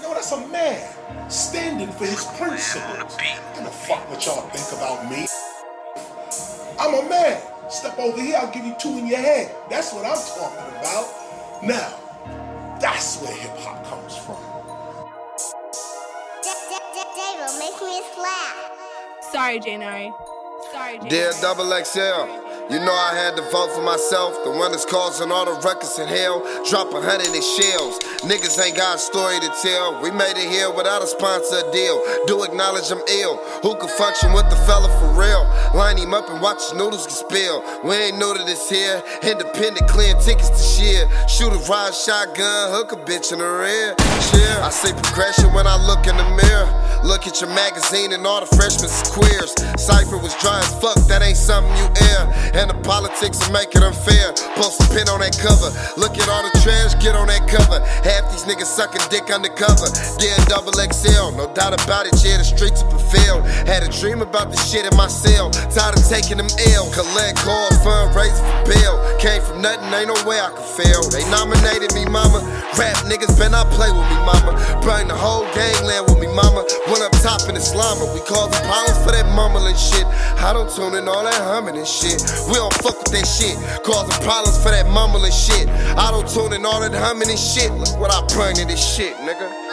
Yo, that's a man standing for his principles. I don't fuck what y'all think about me. I'm a man. Step over here, I'll give you two in your head. That's what I'm talking about. Now, that's where hip hop comes from. J-Ro, make me slap. Sorry, Janari. Sorry, Janari. Dear Double XL, you know I had to vote for myself. The one that's causing all the ruckus in hell. Drop 100 in shells. Niggas ain't got a story to tell. We made it here without a sponsor deal. Do acknowledge I'm ill. Who can function with the fella for real? Line him up and watch his noodles get spilled. We ain't new to this here. Independent, clearing tickets to share. Shoot a ride, shotgun, hook a bitch in the rear. Cheer. I see progression when I look in the mirror. Look at your magazine and all the freshmen is queers. Cypher was dry as fuck, that ain't something you air. And the politics will make it unfair. Post a pin on that cover. Look at all the trash, get on that cover. Half these niggas sucking dick undercover. Dear Double XL, no doubt about it, yeah, the streets have fulfilled. Had a dream about this shit in my cell. Tired of taking them ill. Collect, call, fundraise for bail. Came from nothing, ain't no way I could fail. They nominated me, mama. Rap niggas better not play with me, mama. Burn the whole gangland with me, mama. Went up top in the slammer. We called the problems for that mumbling shit. I don't tune in all that humming and shit. We don't fuck with that shit. Causing problems for that mumbling shit. I don't tune in all that humming and shit. Look what I bring to this shit, nigga.